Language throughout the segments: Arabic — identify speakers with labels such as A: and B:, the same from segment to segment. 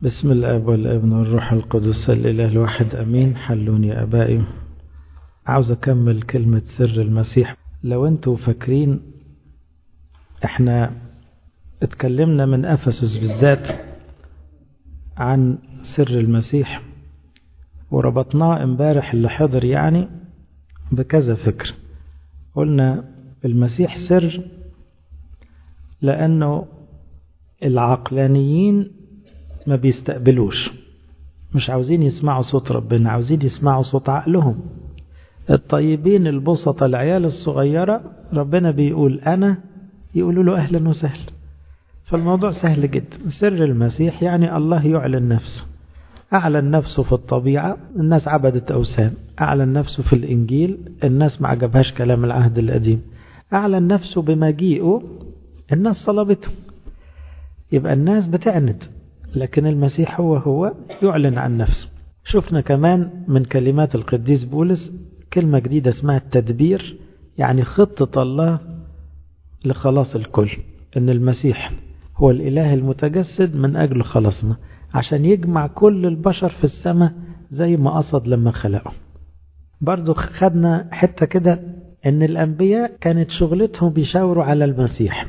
A: بسم الاب والابن والروح القدس الاله الواحد امين. حلوني يا ابائي. عاوز اكمل كلمة سر المسيح. لو انتوا فاكرين احنا اتكلمنا من افسس بالذات عن سر المسيح، وربطناه امبارح اللي حضر يعني بكذا فكر. قلنا المسيح سر لانه العقلانيين ما بيستقبلوش، مش عاوزين يسمعوا صوت ربنا، عاوزين يسمعوا صوت عقلهم. الطيبين البسطة العيال الصغيرة ربنا بيقول أنا، يقولوا له أهلا وسهلا. فالموضوع سهل جدا. سر المسيح يعني الله يعلن نفسه. أعلن نفسه في الطبيعة، الناس عبدت أوثان. أعلن نفسه في الإنجيل، الناس ما عجبهاش كلام العهد القديم. أعلن نفسه بمجيئه، الناس صلبته. يبقى الناس بتعند، لكن المسيح هو يعلن عن نفسه. شفنا كمان من كلمات القديس بولس كلمة جديدة اسمها التدبير، يعني خطة الله لخلاص الكل. ان المسيح هو الاله المتجسد من اجل خلاصنا، عشان يجمع كل البشر في السماء زي ما قصد لما خلقه. برضو خدنا حتة كده ان الانبياء كانت شغلتهم بيشاوروا على المسيح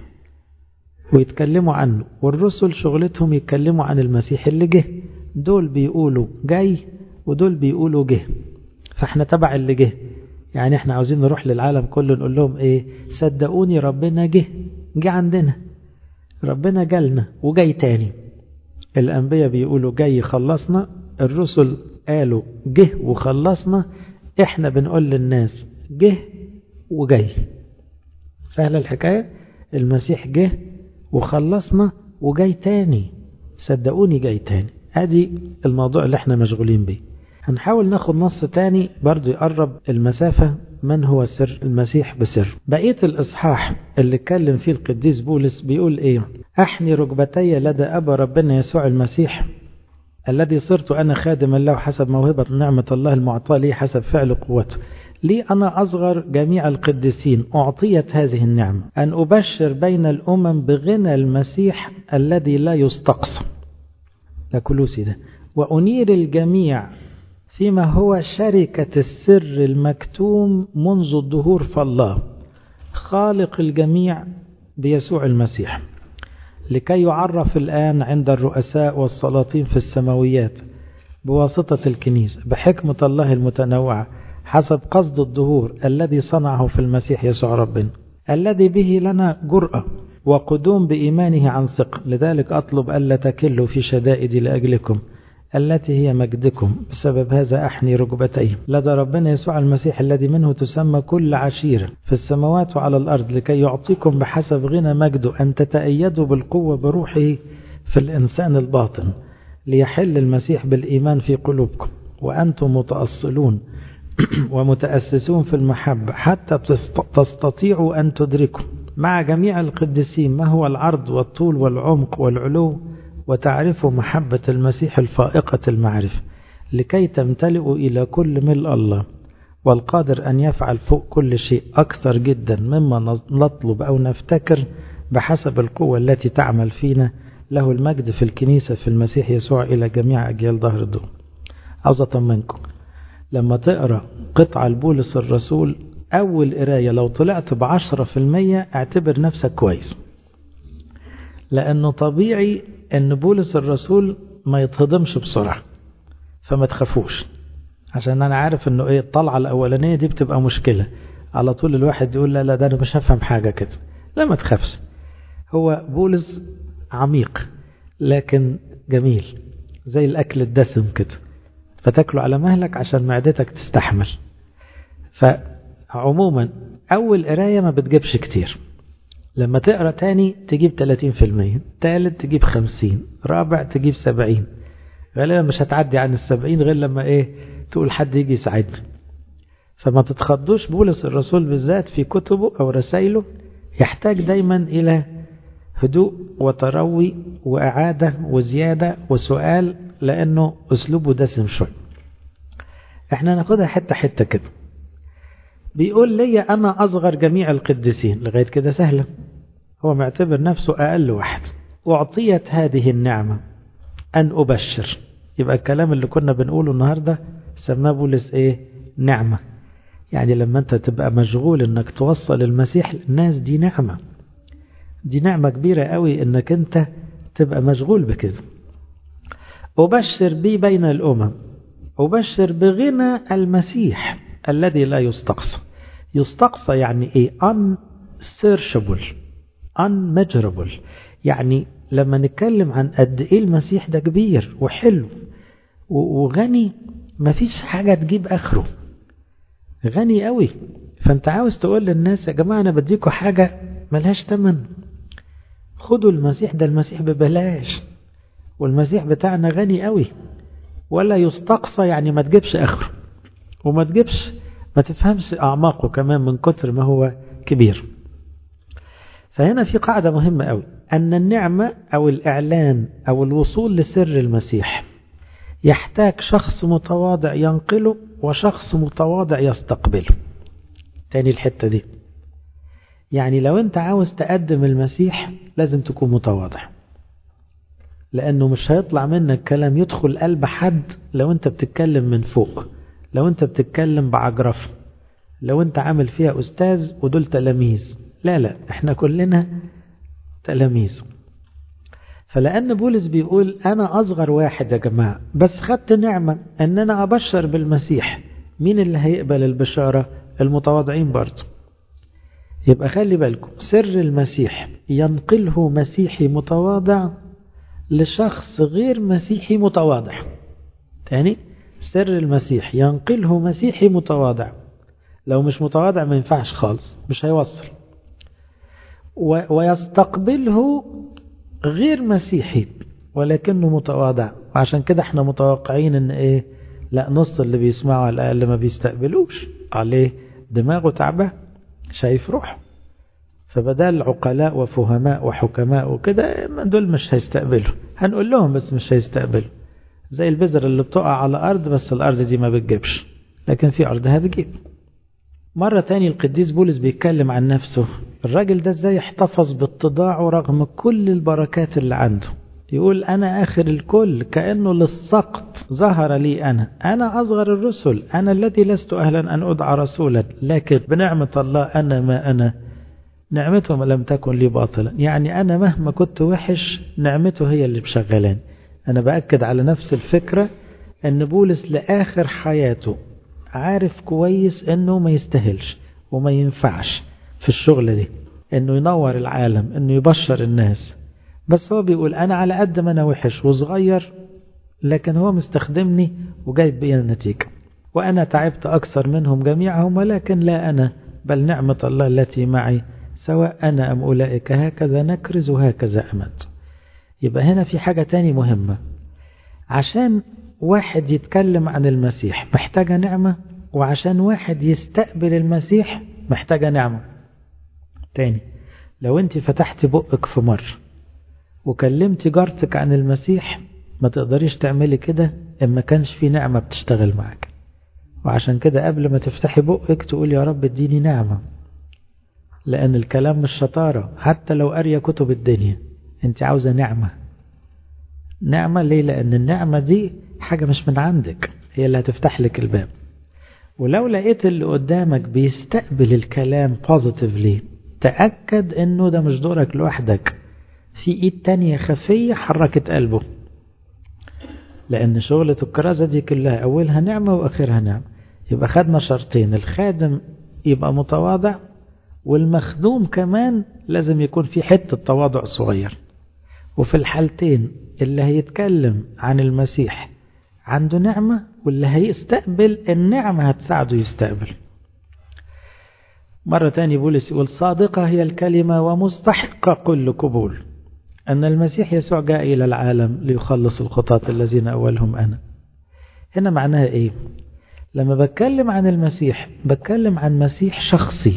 A: ويتكلموا عنه، والرسل شغلتهم يتكلموا عن المسيح اللي جه. دول بيقولوا جاي ودول بيقولوا جه، فاحنا تبع اللي جه. يعني احنا عاوزين نروح للعالم كله نقول لهم ايه؟ صدقوني ربنا جه عندنا، ربنا جالنا وجاي تاني. الانبياء بيقولوا جاي خلصنا، الرسل قالوا جه وخلصنا، احنا بنقول للناس جه وجاي. سهلة الحكاية. المسيح جه وخلصنا وجاي تاني، صدقوني جاي تاني. ادي الموضوع اللي احنا مشغولين بيه. هنحاول ناخد نص تاني برضو يقرب المسافة. من هو سر المسيح بسر؟ بقية الإصحاح اللي اتكلم فيه القديس بولس بيقول ايه؟ احني ركبتي لدى أبا ربنا يسوع المسيح الذي صرت أنا خادما له حسب موهبة نعمة الله المعطاة لي حسب فعل قوته. لي أنا أصغر جميع القديسين أعطيت هذه النعمة أن أبشر بين الأمم بغنى المسيح الذي لا يستقصى. ده كلوسي ده. وأنير الجميع فيما هو شركة السر المكتوم منذ الدهور فالله خالق الجميع بيسوع المسيح، لكي يعرف الآن عند الرؤساء والسلاطين في السماويات بواسطة الكنيسة بحكمة الله المتنوعة حسب قصد الدهور الذي صنعه في المسيح يسوع ربنا، الذي به لنا جرأة وقدوم بإيمانه عن ثقة. لذلك أطلب ألا تكلوا في شدائدي لأجلكم التي هي مجدكم. بسبب هذا أحني ركبتي لدى ربنا يسوع المسيح الذي منه تسمى كل عشيرة في السماوات وعلى الأرض، لكي يعطيكم بحسب غنى مجده أن تتأيدوا بالقوة بروحه في الإنسان الباطن، ليحل المسيح بالإيمان في قلوبكم وأنتم متأصلون ومتأسسون في المحبة حتى تستطيعوا أن تدركوا مع جميع القديسين ما هو العرض والطول والعمق والعلو، وتعرفوا محبة المسيح الفائقة المعرفة، لكي تمتلئوا إلى كل ملء الله، والقادر أن يفعل فوق كل شيء أكثر جدا مما نطلب أو نفتكر بحسب القوة التي تعمل فينا. له المجد في الكنيسة في المسيح يسوع إلى جميع أجيال ظهر الدون. عاوز أطمنكم، لما تقرأ قطعة لبولس الرسول أول قراية لو طلعت ب10% اعتبر نفسك كويس، لأنه طبيعي أن بولس الرسول ما يتهضمش بسرعة، فما تخافوش. عشان أنا عارف أنه إيه الطلعة الأولانية دي بتبقى مشكلة، على طول الواحد يقول لا ده أنا مش هفهم حاجة كده. لا ما تخافش، هو بولس عميق لكن جميل زي الأكل الدسم كده، فتاكله على مهلك عشان معدتك تستحمل. فعموما أول قراية ما بتجيبش كتير، لما تقرأ تاني تجيب 30%، تالت تجيب 50، رابع تجيب 70. غالبا مش هتعدي عن 70 غير لما تقول حد يجي يساعدني. فما تتخضوش، بولس الرسول بالذات في كتبه أو رسائله يحتاج دايما إلى هدوء وتروي وإعادة وزيادة وسؤال، لأنه أسلوبه دسم شوي. احنا ناخدها حتة حتة كده. بيقول لي أنا أصغر جميع القديسين، لغاية كده سهلة، هو معتبر نفسه أقل واحد. أعطيت هذه النعمة أن أبشر. يبقى الكلام اللي كنا بنقوله النهاردة سماه بولس إيه؟ نعمة. يعني لما أنت تبقى مشغول أنك توصل المسيح للناس، دي نعمة، دي نعمة كبيرة قوي أنك أنت تبقى مشغول بكده. أبشر بي بين الأمم، أبشر بغنى المسيح الذي لا يستقصى. يستقصى يعني إيه؟ unsearchable unmeasurable. يعني لما نتكلم عن قد إيه المسيح ده كبير وحلو وغني، مفيش حاجة تجيب آخره، غني قوي. فأنت عاوز تقول للناس يا جماعة أنا بديكوا حاجة ملهاش تمن، خدوا المسيح ده، المسيح ببلاش، والمسيح بتاعنا غني قوي ولا يستقصى. يعني ما تجيبش آخره، وما تجيبش، ما تفهمش أعماقه كمان من كتر ما هو كبير. فهنا في قاعدة مهمة قوي، أن النعمة أو الإعلان أو الوصول لسر المسيح يحتاج شخص متواضع ينقله وشخص متواضع يستقبله. تاني الحتة دي، يعني لو أنت عاوز تقدم المسيح لازم تكون متواضع، لأنه مش هيطلع منك كلام يدخل قلب حد لو أنت بتتكلم من فوق، لو أنت بتتكلم بعجرفة، لو أنت عامل فيها أستاذ ودول تلاميذ. لا، احنا كلنا تلاميذ. فلأن بولس بيقول أنا أصغر واحد يا جماعة، بس خدت نعمة أن أنا أبشر بالمسيح. مين اللي هيقبل البشارة؟ المتواضعين برضه. يبقى خلي بالكم، سر المسيح ينقله مسيحي متواضع لشخص غير مسيحي متواضع. تاني، سر المسيح ينقله مسيحي متواضع، لو مش متواضع ما ينفعش خالص، مش هيوصل. ويستقبله غير مسيحي ولكنه متواضع. وعشان كده احنا متوقعين ان ايه؟ لا، نص اللي بيسمعوا على الاقل ما بيستقبلوش، عليه دماغه تعبان، شايف روح. فبدال عقلاء وفهماء وحكماء وكده، دول مش هيستقبلوا، هنقول لهم بس مش هيستقبلوا. زي البذر اللي بتقع على أرض، بس الأرض دي ما بتجيبش، لكن في أرض هتجيب. مرة تاني القديس بولس بيتكلم عن نفسه، الراجل ده ازاي احتفظ باتضاعه رغم كل البركات اللي عنده. يقول أنا آخر الكل، كأنه للسقط ظهر لي أنا أصغر الرسل، أنا الذي لست أهلا أن أدعى رسولا، لكن بنعمة الله أنا ما أنا، نعمته لم تكن لي باطلا. يعني أنا مهما كنت وحش، نعمته هي اللي مشغلان. أنا بأكد على نفس الفكرة، أن بولس لآخر حياته عارف كويس أنه ما يستاهلش وما ينفعش في الشغلة دي، أنه ينور العالم، أنه يبشر الناس. بس هو بيقول أنا على قد ما أنا وحش وصغير، لكن هو مستخدمني وجايب بي النتيجة. وأنا تعبت أكثر منهم جميعهم، ولكن لا أنا بل نعمة الله التي معي، سواء أنا أم أولئك هكذا نكرز وهكذا أمت. يبقى هنا في حاجة تاني مهمة، عشان واحد يتكلم عن المسيح محتاجة نعمة، وعشان واحد يستقبل المسيح محتاجة نعمة. تاني، لو انت فتحت بقك في مرة وكلمت جارتك عن المسيح، ما تقدريش تعملي كده إما كانش في نعمة بتشتغل معك. وعشان كده قبل ما تفتحي بقك تقول يا رب اديني نعمة، لأن الكلام مش شطارة. حتى لو قارية كتب الدنيا، انت عاوزة نعمة. نعمة ليه؟ لأن النعمة دي حاجة مش من عندك، هي اللي هتفتح لك الباب. ولو لقيت اللي قدامك بيستقبل الكلام positively، تأكد انه ده مش دورك لوحدك، في ايد تانية خفية حركت قلبه. لأن شغلة الكرازة دي كلها أولها نعمة وآخرها نعمة. يبقى خدنا شرطين، الخادم يبقى متواضع، والمخدوم كمان لازم يكون في حتة تواضع صغير. وفي الحالتين اللي هيتكلم عن المسيح عنده نعمة، واللي هيستقبل النعمة هتساعده يستقبل. مرة تاني بولس يقول صادقة هي الكلمة ومستحقة كل قبول، أن المسيح يسوع جاء إلى العالم ليخلص الخطاة الذين أولهم أنا. هنا معناها إيه؟ لما بتكلم عن المسيح بتكلم عن مسيح شخصي،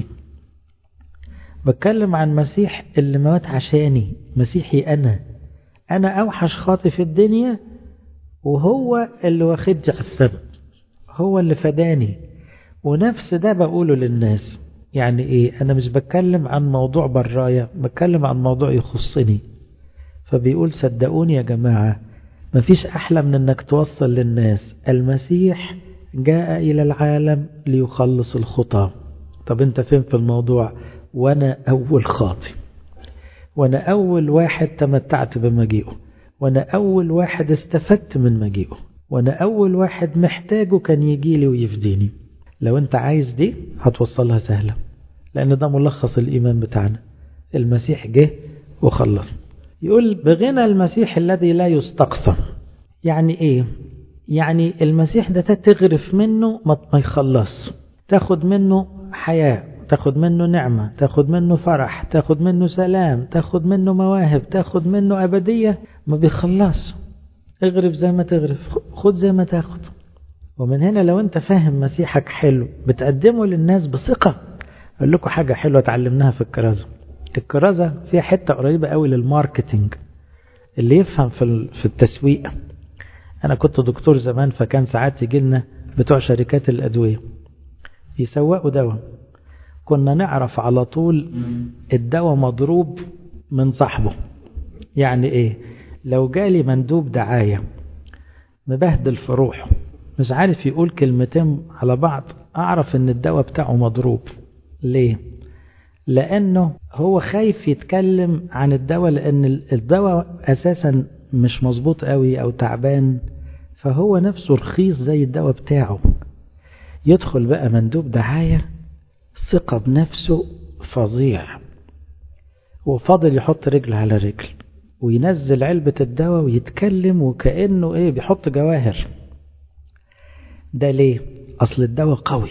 A: بتكلم عن مسيح اللي مات عشاني، مسيحي أنا أوحش خاطئ في الدنيا، وهو اللي واخدني على السبب، هو اللي فداني. ونفس ده بقوله للناس. يعني إيه؟ أنا مش بتكلم عن موضوع برايا، بتكلم عن موضوع يخصني. فبيقول صدقوني يا جماعة، مفيش أحلى من أنك توصل للناس المسيح جاء إلى العالم ليخلص الخطاة. طب أنت فين في الموضوع؟ وأنا أول خاطي، وأنا أول واحد تمتعت بمجيئه، وأنا أول واحد استفدت من مجيئه، وأنا أول واحد محتاجه كان يجيلي ويفديني. لو أنت عايز دي هتوصلها سهلة، لأن ده ملخص الإيمان بتاعنا. المسيح جه وخلص. يقول بغنى المسيح الذي لا يستقصى. يعني إيه؟ يعني المسيح ده تغرف منه ما يخلص، تاخد منه حياة، تاخد منه نعمة، تاخد منه فرح، تاخد منه سلام، تاخد منه مواهب، تاخد منه أبدية، ما بيخلص. اغرف زي ما تغرف، خد زي ما تاخد. ومن هنا لو انت فاهم مسيحك حلو بتقدمه للناس بثقة. أقول لكم حاجة حلوة تعلمناها في الكرازة. الكرازة فيها حتة قريبة قوي للماركتينج، اللي يفهم في التسويق. أنا كنت دكتور زمان، فكان ساعات يجي لنا بتوع شركات الأدوية يسوقوا دواء، كنا نعرف على طول الدواء مضروب من صاحبه. يعني إيه؟ لو جالي مندوب دعاية مبهدل في روحه مش عارف يقول كلمتين على بعض، أعرف إن الدواء بتاعه مضروب. ليه؟ لأنه هو خايف يتكلم عن الدواء، لأن الدواء أساسا مش مظبوط قوي أو تعبان، فهو نفسه رخيص زي الدواء بتاعه. يدخل بقى مندوب دعاية ثقة بنفسه فظيع، وفاضل يحط رجل على رجل وينزل علبة الدواء ويتكلم وكأنه إيه بيحط جواهر. ده ليه؟ أصل الدواء قوي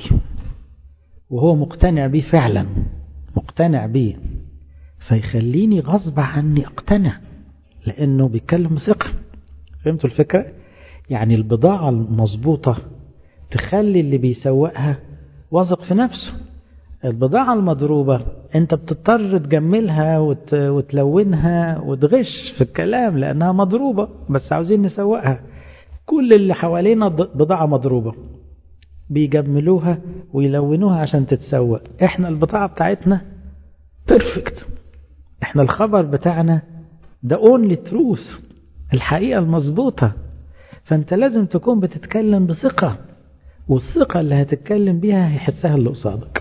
A: وهو مقتنع بيه فعلا، مقتنع بيه، فيخليني غصب عني اقتنع لأنه بيتكلم ثقة. فهمتوا الفكرة؟ يعني البضاعة المظبوطة تخلي اللي بيسوقها واثق في نفسه. البضاعة المضروبة انت بتضطر تجملها وتلونها وتغش في الكلام لأنها مضروبة، بس عاوزين نسوقها. كل اللي حوالينا بضاعة مضروبة بيجملوها ويلونوها عشان تتسوق. احنا البضاعة بتاعتنا بيرفكت، احنا الخبر بتاعنا ده only truth، الحقيقة المظبوطة. فانت لازم تكون بتتكلم بثقة، والثقة اللي هتتكلم بيها هيحسها اللي قصادك.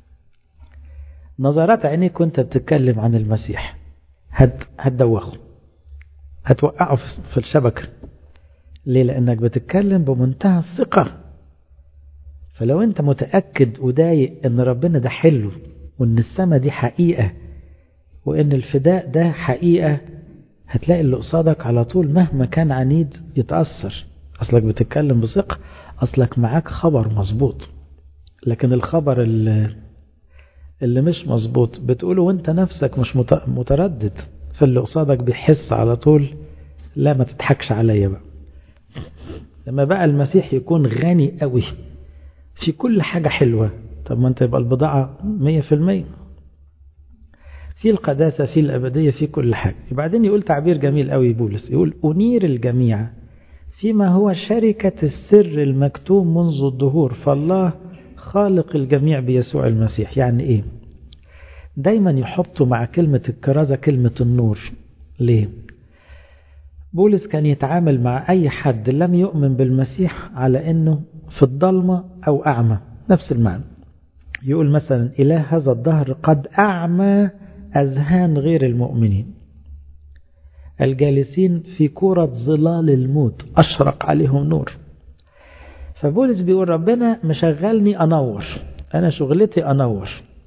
A: نظرات عينيك وانت بتتكلم عن المسيح هتدوخه، هتوقعه في الشبكة. ليه؟ لأنك بتتكلم بمنتهى الثقة. فلو انت متأكد ودايق ان ربنا ده حلو، وان السماء دي حقيقة، وان الفداء ده حقيقة، هتلاقي اللي قصادك على طول مهما كان عنيد يتأثر. أصلك بتتكلم بثقة، أصلك معاك خبر مظبوط. لكن الخبر اللي مش مظبوط بتقوله وانت نفسك مش متردد، فاللي قصادك بيحس على طول لا ما تضحكش عليا بقى. لما بقى المسيح يكون غني قوي في كل حاجة حلوة، طب ما انت يبقى البضاعة 100%، في القداسة، في الأبدية، في كل حاجة. وبعدين يقول تعبير جميل قوي بولس، يقول أنير الجميع فيما هو شركة السر المكتوم منذ الدهور، فالله خالق الجميع بيسوع المسيح. يعني ايه؟ دايما يحطوا مع كلمة الكرازة كلمة النور. ليه؟ بولس كان يتعامل مع أي حد لم يؤمن بالمسيح على أنه في الضلمة أو أعمى، نفس المعنى. يقول مثلا إله هذا الدهر قد أعمى أذهان غير المؤمنين الجالسين في كرة ظلال الموت أشرق عليهم نور. فبولس بيقول ربنا مشغلني أنور، أنا شغلتي أنور،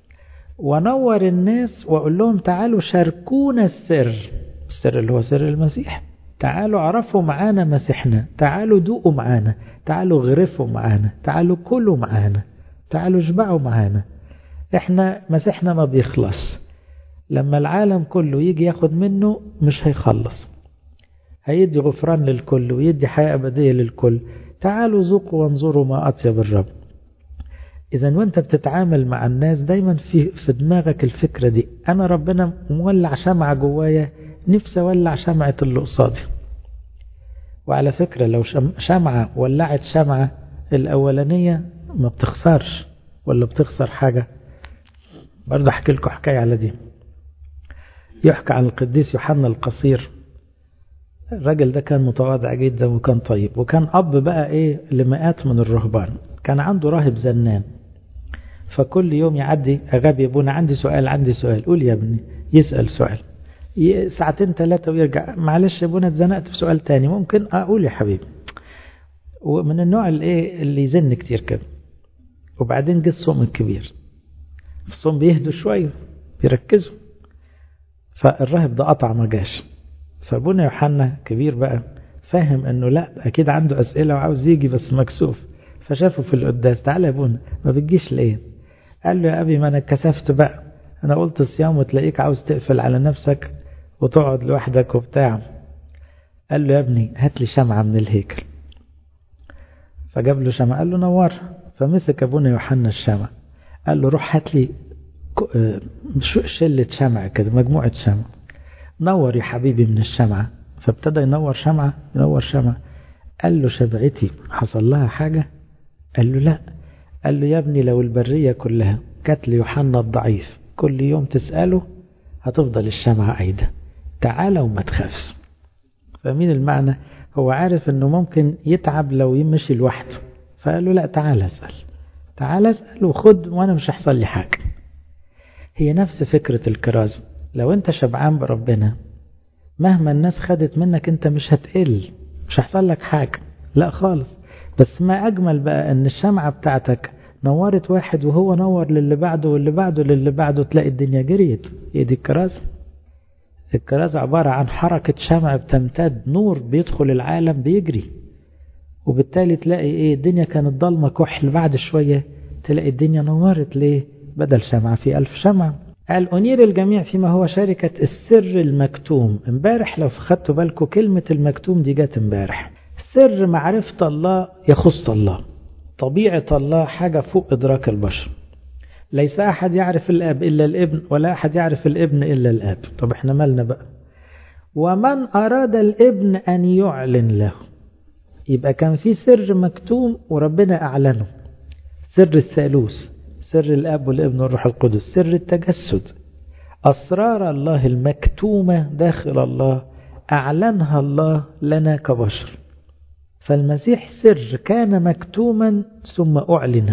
A: ونور الناس وأقول لهم تعالوا شاركونا السر اللي هو سر المسيح، تعالوا عرفوا معانا مسيحنا، تعالوا دوقوا معانا، تعالوا غرفوا معانا، تعالوا كلوا معانا، تعالوا اشبعوا معانا. احنا مسيحنا ما بيخلص، لما العالم كله يجي ياخد منه مش هيخلص، هيدي غفران للكل ويدي حياة أبدية للكل. تعالوا ذوقوا وانظروا ما أطيب الرب. إذن وانت بتتعامل مع الناس دايما في دماغك الفكرة دي، أنا ربنا مولع شمعة جوايا، نفسي أولع شمعة اللي قصادي. وعلى فكرة لو شمعة ولعت شمعة الأولانية ما بتخسرش ولا بتخسر حاجة. برضه أحكي لكم حكاية على دي. يحكى عن القديس يوحنا القصير، الراجل ده كان متواضع جدا وكان طيب، وكان أب بقى إيه لمئات من الرهبان. كان عنده راهب زنان، فكل يوم يعدي أغابي أبونا عندي سؤال قول يا ابني. يسأل سؤال ساعتين 3 ويرجع معلش يا ابونا اتزنقت في سؤال تاني، ممكن أقول يا حبيبي. ومن النوع اللي يزن كتير كده. وبعدين جه الصوم الكبير، في الصوم بيهدوا شوية بيركزوا، فالراهب ده قطع ما جاش. فابونا يوحنا كبير بقى فاهم انه لا اكيد عنده اسئله وعاوز يجي بس مكسوف، فشافه في القداس تعالى يا ابونا ما بتجيش ليه؟ قال له يا ابي ما انا اتكسفت بقى، انا قلت صيام وتلاقيك عاوز تقفل على نفسك وتقعد لوحدك وبتاع. قال له يا ابني هات لي شمعه من الهيكل. فجاب له شمعه قال له نورها. فمسك ابونا يوحنا الشمعه قال له روح هات لي شله شمع كده، مجموعه شمع، نور يا حبيبي من الشمعة. فابتدى ينور شمعة. قال له شبعتي حصل لها حاجة؟ قال له لا. قال له يا ابني لو البرية كلها كانت ليوحنا الضعيف كل يوم تسأله هتفضل الشمعة قايدة، تعالى وما تخافش. فمين المعنى؟ هو عارف انه ممكن يتعب لو يمشي لوحده، فقال له لا تعالى اسأل وخد وانا مش هيحصل لي حاجة. هي نفس فكرة الكرازة. لو انت شبعان بربنا مهما الناس خدت منك انت مش هتقل، مش هيحصل لك حاجة، لا خالص. بس ما اجمل بقى ان الشمعة بتاعتك نورت واحد وهو نور للي بعده واللي بعده للي بعده، تلاقي الدنيا جريت. هي دي الكرازة. الكرازة عبارة عن حركة شمع بتمتد، نور بيدخل العالم بيجري، وبالتالي تلاقي ايه الدنيا كانت ضلمة كحل، بعد شوية تلاقي الدنيا نورت. ليه؟ بدل شمعة في 1000 شمعة. قال أنير الجميع فيما هو شركة السر المكتوم. امبارح لو خدتوا بالكم كلمة المكتوم دي جت امبارح. سر معرفة الله يخص الله، طبيعة الله حاجة فوق إدراك البشر. ليس أحد يعرف الآب إلا الابن، ولا أحد يعرف الابن إلا الآب. طب احنا مالنا بقى؟ ومن أراد الابن أن يعلن له. يبقى كان في سر مكتوم وربنا أعلنه، سر الثالوث، سر الأب والابن والروح القدس، سر التجسد، أسرار الله المكتومة داخل الله أعلنها الله لنا كبشر. فالمسيح سر كان مكتوما ثم أعلن.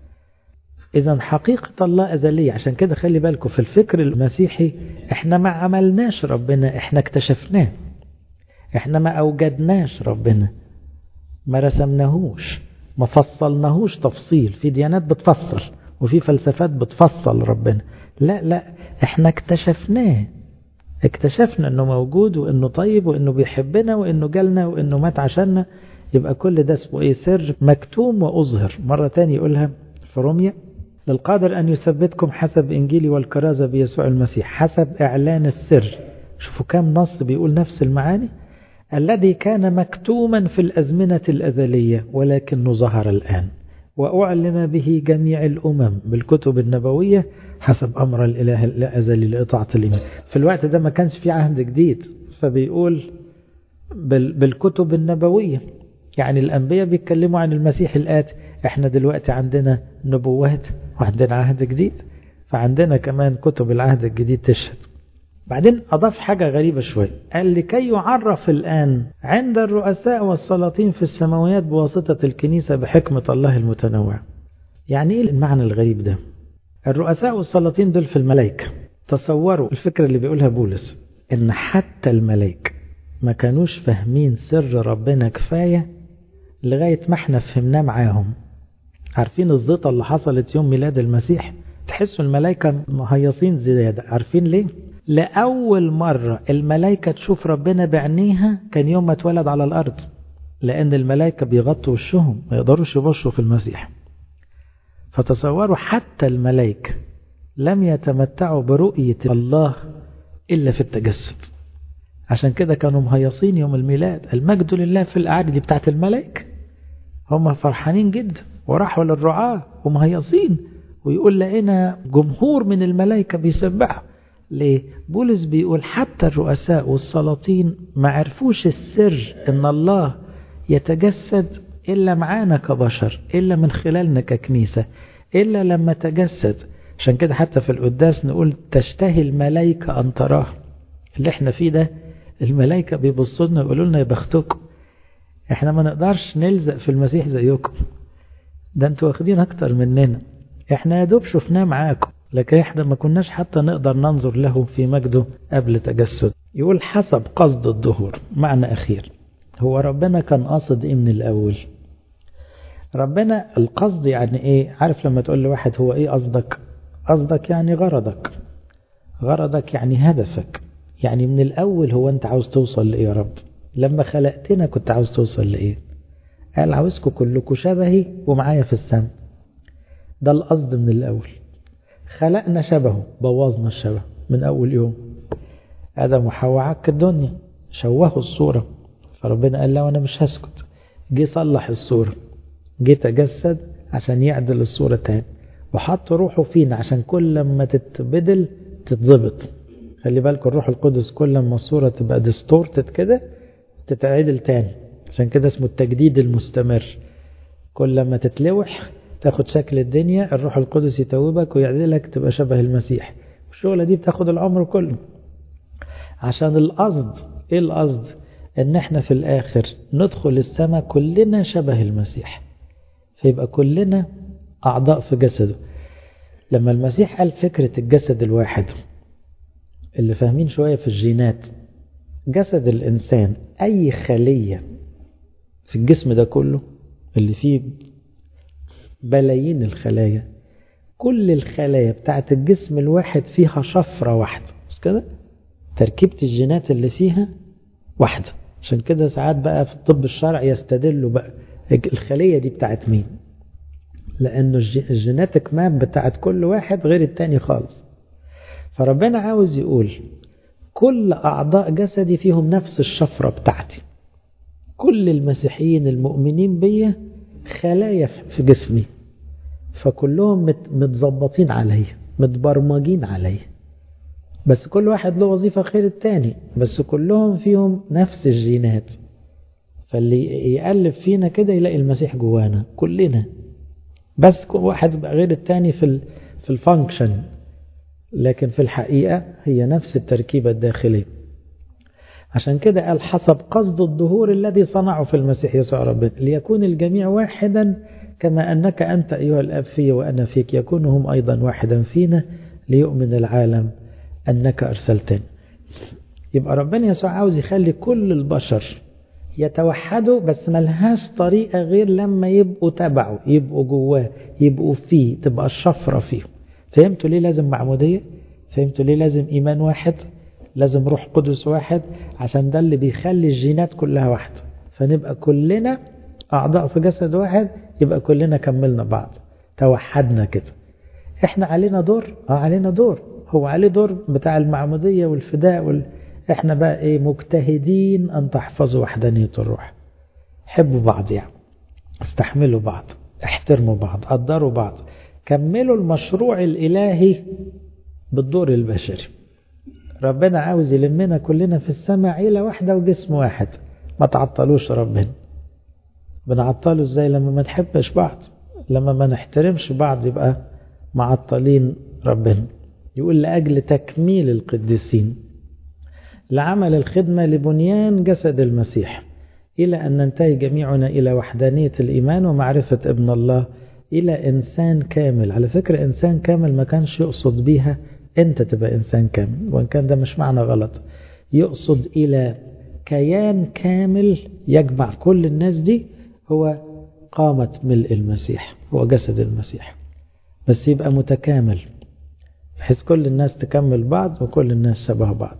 A: إذن حقيقة الله أزلية. عشان كده خلي بالكم في الفكر المسيحي احنا ما عملناش ربنا، احنا اكتشفناه. احنا ما أوجدناش ربنا، ما رسمناهوش، ما فصلناهوش تفصيل. في ديانات بتفصل وفي فلسفات بتفصل ربنا. لا احنا اكتشفناه، اكتشفنا انه موجود وانه طيب وانه بيحبنا وانه جالنا وانه مات عشاننا. يبقى كل ده اسمه ايه؟ سر مكتوم وأظهر. مرة تاني يقولها في روميا: للقادر أن يثبتكم حسب إنجيلي والكرازة بيسوع المسيح حسب إعلان السر. شوفوا كم نص بيقول نفس المعاني. الذي كان مكتوما في الأزمنة الأزلية ولكنه ظهر الآن وأعلم به جميع الأمم بالكتب النبوية حسب أمر الإله الأزلي لإطاعة الإيمان. في الوقت ده ما كانش في عهد جديد، فبيقول بالكتب النبوية، يعني الأنبياء بيتكلموا عن المسيح الآتي. احنا دلوقتي عندنا نبوات وعندنا عهد جديد، فعندنا كمان كتب العهد الجديد تشهد. بعدين أضاف حاجة غريبة شوي، قال لكي يعرف الآن عند الرؤساء والسلاطين في السماويات بواسطة الكنيسة بحكمة الله المتنوع. يعني إيه المعنى الغريب ده؟ الرؤساء والسلاطين دول في الملائكة. تصوروا الفكرة اللي بيقولها بولس، إن حتى الملائكة ما كانوش فاهمين سر ربنا كفاية لغاية ما احنا فهمناه معاهم. عارفين الزيطة اللي حصلت يوم ميلاد المسيح؟ تحسوا الملائكة مهيصين زيادة. عارفين ليه؟ لأول مرة الملائكة تشوف ربنا بعينيها كان يوم ما اتولد على الأرض، لأن الملائكة بيغطوا وشهم ما يقدروش يبصوا في المسيح. فتصوروا حتى الملائكة لم يتمتعوا برؤية الله إلا في التجسد. عشان كده كانوا مهيصين يوم الميلاد. المجد لله في الأعالي دي بتاعت الملائكة، هم فرحانين جدا وراحوا للرعاة ومهيصين، ويقول لقينا جمهور من الملائكة بيسبحوا. ليه؟ بولس بيقول حتى الرؤساء والسلاطين ما عرفوش السر ان الله يتجسد إلا معانا كبشر، إلا من خلالنا ككنيسة، إلا لما تجسد. عشان كده حتى في القداس نقول تشتهي الملائكة أن تراه. اللي احنا فيه ده الملائكة بيبصوا لنا يقولوا لنا يا بختكم، احنا ما نقدرش نلزق في المسيح زيكم، ده انتوا واخدين اكتر مننا، احنا يا دوب شفناه معاكم، لكن احنا ما كناش حتى نقدر ننظر له في مجده قبل تجسد. يقول حسب قصد الظهور. معنى أخير، هو ربنا كان قاصد ايه من الأول؟ ربنا القصد يعني ايه؟ عارف لما تقول لواحد هو ايه قصدك؟ قصدك يعني غرضك، غرضك يعني هدفك، يعني من الأول هو أنت عاوز توصل لإيه يا رب؟ لما خلقتنا كنت عاوز توصل لإيه؟ قال عاوزكم كلكم شبهي ومعايا في السماء. ده القصد من الأول. خلقنا شبهه، بوظنا الشبه من أول يوم. آدم وحواء عك الدنيا، شوهوا الصورة، فربنا قال له أنا مش هسكت. جه صلح الصورة، جه تجسد عشان يعدل الصورة تاني، وحط روحه فينا عشان كل ما تتبدل تتضبط. خلي بالكم الروح القدس كل ما الصورة تبقى ديستورتد كده تتعدل تاني، عشان كده اسمه التجديد المستمر. كل ما تتلوح تاخد شكل الدنيا، الروح القدس يتوبك ويعدلك تبقى شبه المسيح. الشغلة دي بتاخد العمر كله. عشان القصد، ايه القصد؟ ان احنا في الاخر ندخل السماء كلنا شبه المسيح، فيبقى كلنا اعضاء في جسده. لما المسيح قال فكرة الجسد الواحد، اللي فاهمين شوية في الجينات، جسد الإنسان أي خلية في الجسم ده كله اللي فيه بلايين الخلايا، كل الخلايا بتاعت الجسم الواحد فيها شفرة واحدة، مش كده؟ تركيبة الجينات اللي فيها واحدة. عشان كده ساعات بقى في الطب الشرعي يستدلوا بقى الخلية دي بتاعت مين، لأنه الجيناتك ماب بتاعت كل واحد غير التاني خالص. فربنا عاوز يقول كل أعضاء جسدي فيهم نفس الشفرة بتاعتي. كل المسيحيين المؤمنين بي خلايا في جسمي، فكلهم متظبطين علي، متبرمجين علي، بس كل واحد له وظيفة غير التاني، بس كلهم فيهم نفس الجينات. فاللي يقلب فينا كده يلاقي المسيح جوانا كلنا، بس كل واحد بقى غير التاني في الفانكشن، لكن في الحقيقة هي نفس التركيبة الداخلية. عشان كده قال حسب قصد الظهور الذي صنعه في المسيح يسوع ربنا، ليكون الجميع واحدا كما أنك أنت أيها الأب في وأنا فيك، يكون هم أيضا واحدا فينا ليؤمن العالم أنك أرسلتني. يبقى ربنا يسوع عاوز يخلي كل البشر يتوحدوا، بس ملهاش طريقة غير لما يبقوا تبعه، يبقوا جواه، يبقوا فيه، تبقى الشفرة فيه. فهمتوا ليه لازم معمودية؟ فهمتوا ليه لازم إيمان واحد؟ لازم روح قدس واحد، عشان ده اللي بيخلي الجينات كلها واحدة، فنبقى كلنا أعضاء في جسد واحد، يبقى كلنا كملنا بعض، توحدنا كده. احنا علينا دور، علينا دور، هو عليه دور بتاع المعمودية والفداء احنا بقى ايه؟ مجتهدين ان تحفظوا وحدانية الروح. حبوا بعض، يعني استحملوا بعض، احترموا بعض، قدروا بعض، كملوا المشروع الإلهي بالدور البشري. ربنا عاوز يلمنا كلنا في السماء عيلة واحدة وجسم واحد، ما تعطلوش ربنا. بنعطله ازاي؟ لما ما نحبش بعض، لما ما نحترمش بعض، يبقى معطلين ربنا. يقول لأجل تكميل القديسين لعمل الخدمة لبنيان جسد المسيح، إلى أن ننتهي جميعنا إلى وحدانية الإيمان ومعرفة ابن الله، إلى إنسان كامل. على فكرة إنسان كامل ما كانش يقصد بيها أنت تبقى إنسان كامل، وإن كان ده مش معنى غلط، يقصد إلى كيان كامل يجمع كل الناس دي، هو قامة ملء المسيح، هو جسد المسيح، بس يبقى متكامل بحيث كل الناس تكمل بعض وكل الناس شبه بعض.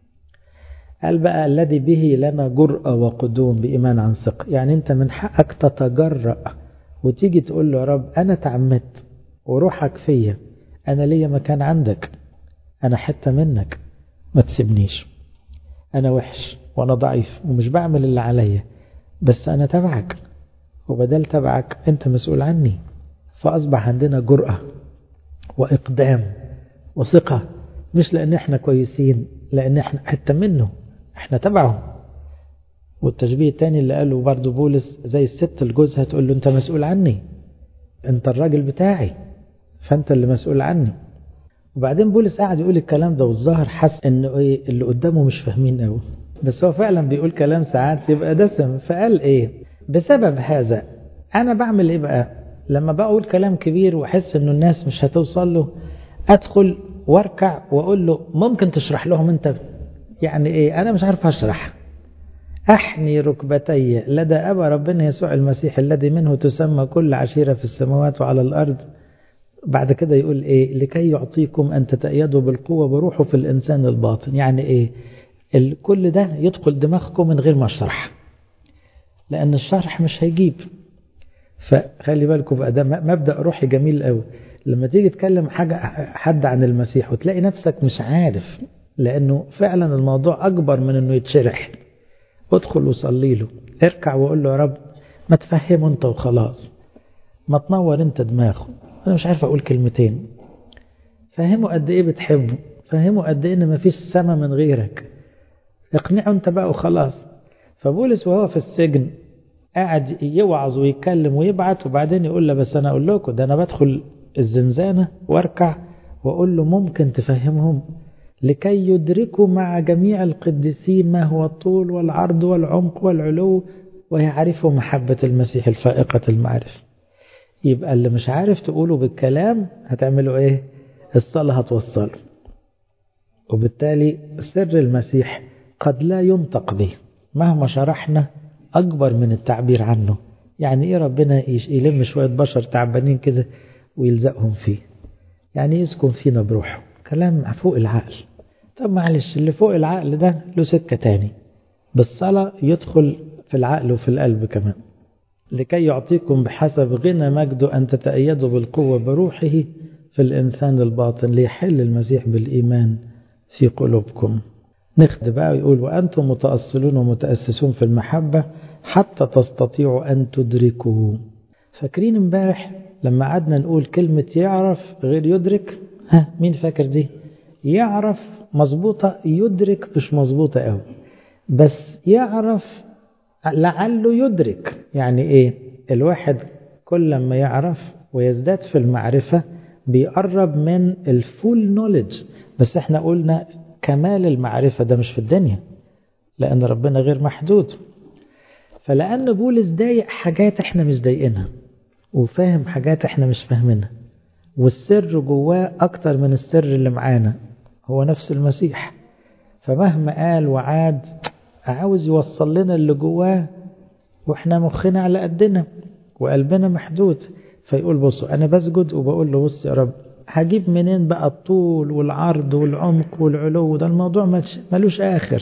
A: قال بقى الذي به لنا جرأة وقدوم بإيمان عن ثقة. يعني أنت من حقك تتجرأ وتيجي تقول له يا رب أنا تعمدت وروحك فيا، أنا ليا مكان عندك، أنا حتة منك، ما تسيبنيش، أنا وحش وأنا ضعيف ومش بعمل اللي عليا، بس أنا تبعك، وبدل تبعك أنت مسؤول عني. فأصبح عندنا جرأة وإقدام وثقة، مش لأن احنا كويسين، لأن احنا حتة منه، احنا تبعه. والتشبيه الثاني اللي قاله برضو بولس، زي الست الجوزها تقول له انت مسؤول عني، انت الراجل بتاعي، فانت اللي مسؤول عني. وبعدين بولس قاعد يقول الكلام ده، والظاهر حس انه ايه اللي قدامه مش فاهمين قوي، بس هو فعلا بيقول كلام ساعات يبقى دسم. فقال ايه بسبب هذا انا بعمل ايه بقى؟ لما بقول كلام كبير واحس انه الناس مش هتوصل له، ادخل واركع واقول له ممكن تشرح لهم انت؟ يعني ايه؟ انا مش عارف اشرح. احني ركبتي لدى ابا ربنا يسوع المسيح الذي منه تسمى كل عشيرة في السماوات وعلى الارض. بعد كده يقول ايه؟ لكي يعطيكم ان تتأيدوا بالقوة بروحه في الانسان الباطن. يعني ايه؟ كل ده يدخل دماغكم من غير ما اشرح، لان الشرح مش هيجيب. فخلي بالكم بقى، ده مبدأ روحي جميل قوي. لما تيجي تكلم حد عن المسيح وتلاقي نفسك مش عارف، لانه فعلا الموضوع اكبر من انه يتشرح، ادخل وصلي له، اركع وقول له يا رب ما تفهمه انت وخلاص، ما تنور انت دماغه، انا مش عارف اقول كلمتين. فهمه قد ايه بتحبه، فهمه قد ايه ان ما فيش سما من غيرك، اقنعه انت بقى وخلاص. فبولس وهو في السجن قاعد يوعظ ويتكلم ويبعت، وبعدين يقول له بس انا اقول لكم ده انا بدخل الزنزانة واركع واقول له ممكن تفهمهم لكي يدركوا مع جميع القديسين ما هو الطول والعرض والعمق والعلو ويعرفوا محبة المسيح الفائقة المعرفة. يبقى اللي مش عارف تقوله بالكلام هتعملوا ايه؟ الصلاة هتوصله. وبالتالي سر المسيح قد لا ينطق به مهما شرحنا، أكبر من التعبير عنه. يعني إيه ربنا يلم شوية بشر تعبانين كده ويلزقهم فيه؟ يعني يسكن فينا بروحه، كلام فوق العقل. طب معلش، اللي فوق العقل ده له سكة تاني، بالصلاة يدخل في العقل وفي القلب كمان. لكي يعطيكم بحسب غنى مجده أن تتأيدوا بالقوة بروحه في الإنسان الباطن ليحل المسيح بالإيمان في قلوبكم. نخد بقى ويقول وأنتم متأصلون ومتأسسون في المحبة حتى تستطيعوا أن تدركوا. فاكرين امبارح لما قعدنا نقول كلمة يعرف غير يدرك؟ مين فاكر دي؟ يعرف مظبوطة، يدرك مش مظبوطة قوي. بس يعرف لعله يدرك. يعني ايه؟ الواحد كل ما يعرف ويزداد في المعرفة بيقرب من الفول نوليدج. بس احنا قلنا كمال المعرفة ده مش في الدنيا، لأن ربنا غير محدود. فلأن بولس ضايق حاجات احنا مش ضايقينها، وفاهم حاجات احنا مش فاهمينها، والسر جواه أكتر من السر اللي معانا، هو نفس المسيح. فمهما قال وعاد عاوز يوصل لنا اللي جواه، واحنا مخنا على قدنا وقلبنا محدود. فيقول بصوا أنا بسجد وبقول له بص يا رب هجيب منين بقى الطول والعرض والعمق والعلو؟ ده الموضوع ملوش آخر.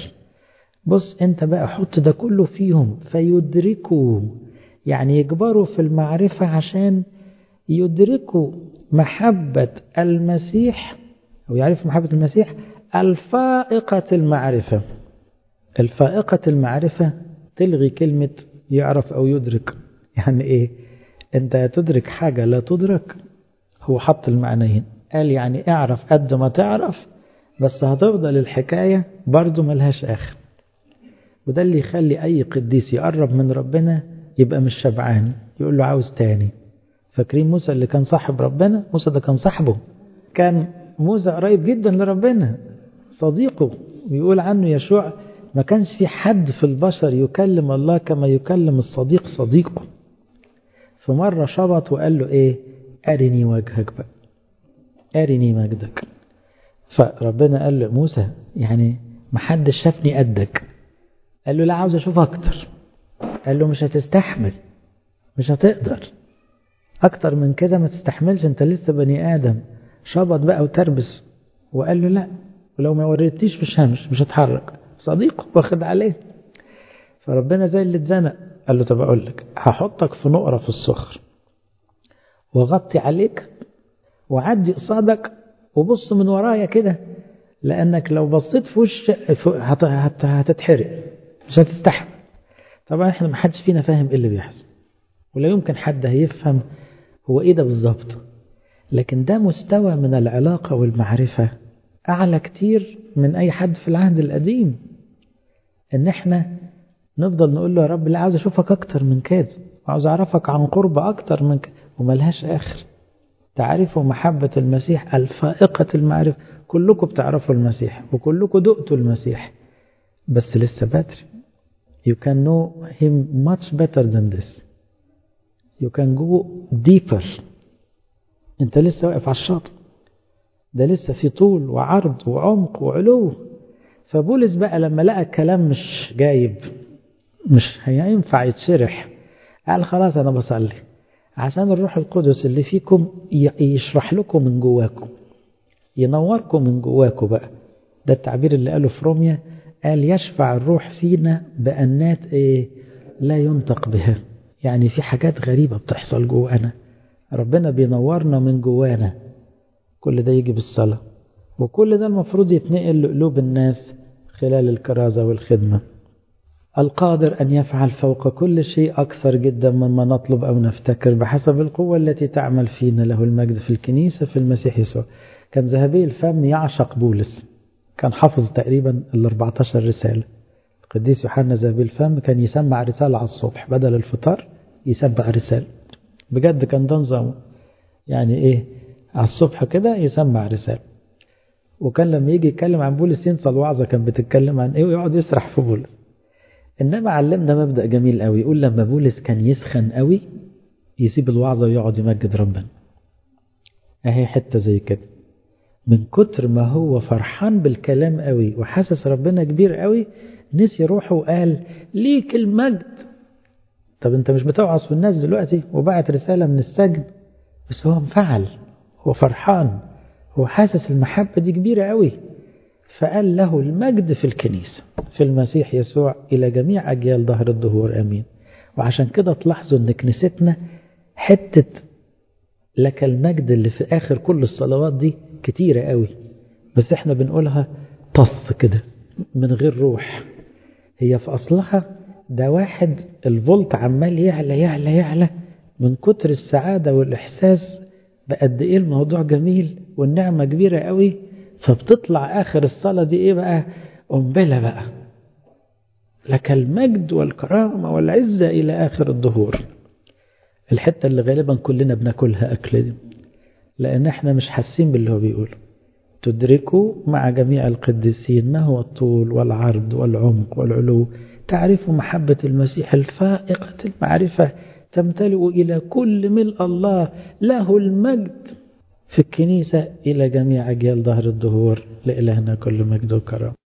A: بص انت بقى حط ده كله فيهم فيدركوا، يعني يكبروا في المعرفة عشان يدركوا محبة المسيح، أو يعرفوا محبة المسيح الفائقة المعرفة. الفائقة المعرفة تلغي كلمة يعرف أو يدرك. يعني إيه؟ أنت تدرك حاجة لا تدرك. هو حط المعنيين، قال يعني اعرف قد ما تعرف، بس هتفضل الحكاية برضو ملهاش آخر. وده اللي يخلي أي قديس يقرب من ربنا يبقى مش شبعان، يقول له عاوز تاني. فاكرين موسى اللي كان صاحب ربنا؟ موسى ده كان صاحبه، كان موسى قريب جدا لربنا، صديقه. ويقول عنه يشوع ما كانش في حد في البشر يكلم الله كما يكلم الصديق صديقه. فمرة شبط وقال له ايه؟ أرني وجهك بقى، أرني مجدك. فربنا قال له موسى يعني ما حد شافني قدك. قال له لا عاوز أشوف أكتر. قال له مش هتستحمل، مش هتقدر أكتر من كده، ما تستحملش، أنت لسه بني آدم. شبط بقى وتربس وقال له لا، ولو ما وريتيش مش هتحرك. صديقه واخد عليه. فربنا زي اللي اتزنق، قال له طب أقول لك هحطك في نقرة في الصخر وغطي عليك وعدي قصادك وبص من ورايا كده، لأنك لو بصيت في وش هتتحرق، مش هتستحمل. طبعا احنا ما حدش فينا فاهم ايه اللي بيحصل، ولا يمكن حد هيفهم هو ايه ده بالظبط. لكن ده مستوى من العلاقة والمعرفة أعلى كتير من أي حد في العهد القديم. إن احنا نفضل نقول له يا رب لا عاوز أشوفك أكتر من كده، عاوز أعرفك عن قرب أكتر من كده، وملهاش آخر. تعرفوا محبة المسيح الفائقة المعرفة. كلكم بتعرفوا المسيح وكلكم دقتوا المسيح، بس لسه بدري. You can know him much better than this. You can go deeper. انت لسه واقف على الشاطئ، ده لسه في طول وعرض وعمق وعلو. فبولس بقى لما لقى الكلام مش جايب، مش هينفع يتشرح، قال خلاص أنا بصلي عشان الروح القدس اللي فيكم يشرح لكم من جواكم، ينوركم من جواكم بقى. ده التعبير اللي قاله في روميا، قال يشفع الروح فينا بأنات لا ينطق بها. يعني في حاجات غريبة بتحصل جوانا، ربنا بينورنا من جوانا. كل ده يجي بالصلاة، وكل ده المفروض يتنقل لقلوب الناس خلال الكرازة والخدمة. القادر أن يفعل فوق كل شيء أكثر جدا مما نطلب أو نفتكر بحسب القوة التي تعمل فينا، له المجد في الكنيسة في المسيح يسوع. كان ذهبي الفم يعشق بولس، كان حافظ تقريبا 14 رسالة. القديس يوحنا ذهبي الفم كان يسمع رسالة على الصبح بدل الفطار، يسمع رسالة بجد، كان ده نظامه. يعني على الصبح كده يسمع رسالة. وكان لما يجي يتكلم عن بولس ينسى الوعظة كان بتتكلم عن ويقعد يسرح في بولس. إنما علمنا مبدأ جميل قوي، يقول لما بولس كان يسخن قوي يسيب الوعظة ويقعد يمجد ربنا. اهي حتة زي كده، من كتر ما هو فرحان بالكلام قوي وحاسس ربنا كبير قوي، نسي روحه وقال ليك المجد. طب انت مش بتوعظ في الناس دلوقتي وبعت رسالة من السجن؟ بس هو انفعل، هو فرحان، هو حاسس المحبة دي كبيرة قوي، فقال له المجد في الكنيسة في المسيح يسوع إلى جميع أجيال ظهر الدهور آمين. وعشان كده تلاحظوا أن كنيستنا حتة لك المجد اللي في آخر كل الصلوات دي كتيرة قوي، بس احنا بنقولها طص كده من غير روح. هي في أصلها ده واحد الفولت عمال يعلى يعلى يعلى من كتر السعادة والإحساس بقد إيه الموضوع جميل والنعمة كبيرة قوي، فبتطلع آخر الصلاة دي بقى قنبلة بقى، لك المجد والكرامة والعزة إلى آخر الظهور. الحتة اللي غالبا كلنا بناكلها أكل دي، لأن احنا مش حاسين باللي هو بيقول. تدركوا مع جميع القديسين ما هو الطول والعرض والعمق والعلو، تعرفوا محبة المسيح الفائقة المعرفة، تمتلئ إلى كل ملء الله، له المجد في الكنيسة إلى جميع أجيال ظهر الدهور، لإلهنا كل مجد وكرم.